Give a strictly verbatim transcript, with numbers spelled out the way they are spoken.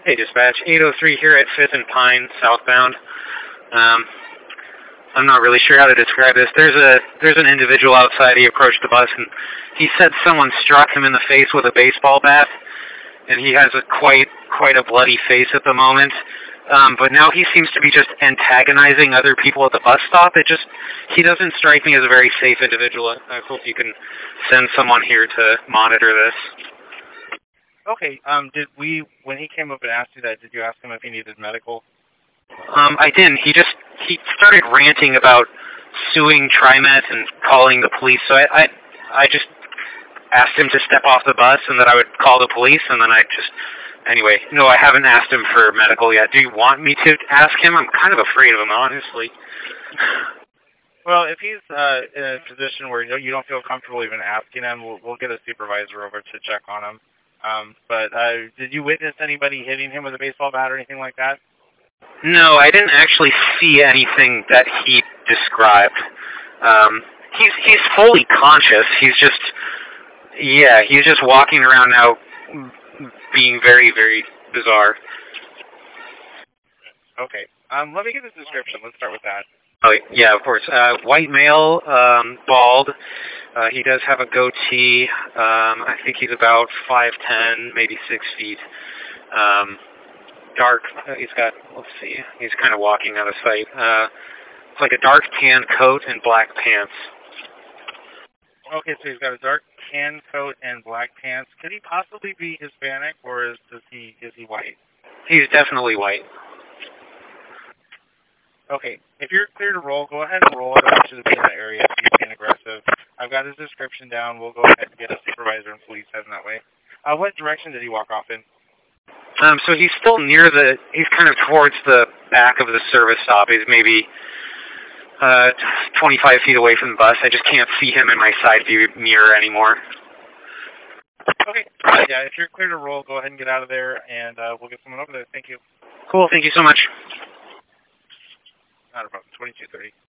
Hey, dispatch, eight oh three here at fifth and Pine, southbound. Um, I'm not really sure how to describe this. There's a there's an individual outside. He approached the bus, and he said someone struck him in the face with a baseball bat, and he has a quite quite a bloody face at the moment. Um, but now he seems to be just antagonizing other people at the bus stop. It just he doesn't strike me as a very safe individual. I hope you can send someone here to monitor this. Okay. Um. Did we when he came up and asked you that? Did you ask him if he needed medical? Um, I didn't. He just he started ranting about suing TriMet and calling the police. So I, I I just asked him to step off the bus and that I would call the police. And then I just anyway. No, I haven't asked him for medical yet. Do you want me to ask him? I'm kind of afraid of him, honestly. Well, if he's uh, in a position where you don't feel comfortable even asking him, we'll, we'll get a supervisor over to check on him. Um, but uh, did you witness anybody hitting him with a baseball bat or anything like that? No, I didn't actually see anything that he described. Um, he's he's fully conscious. He's just, yeah, he's just walking around now, being very, very bizarre. Okay. Um, let me get his description. Let's start with that. Oh, yeah, of course. Uh, white male, um, bald. Uh, he does have a goatee. Um, I think he's about five ten, maybe six feet. Um, dark. Uh, he's got, let's see, he's kind of walking out of sight. Uh, it's like a dark tan coat and black pants. Okay, so he's got a dark tan coat and black pants. Could he possibly be Hispanic, or is does he is he white? He's definitely white. Okay, if you're clear to roll, go ahead and roll. I don't want you to be in that area if he's being aggressive. I've got his description down. We'll go ahead and get a supervisor and police heading that way. Uh, what direction did he walk off in? Um, so he's still near the, he's kind of towards the back of the service stop. He's maybe uh, twenty-five feet away from the bus. I just can't see him in my side view mirror anymore. Okay, yeah, if you're clear to roll, go ahead and get out of there, and uh, we'll get someone over there. Thank you. Cool, thank you so much. Not a problem. twenty-two thirty.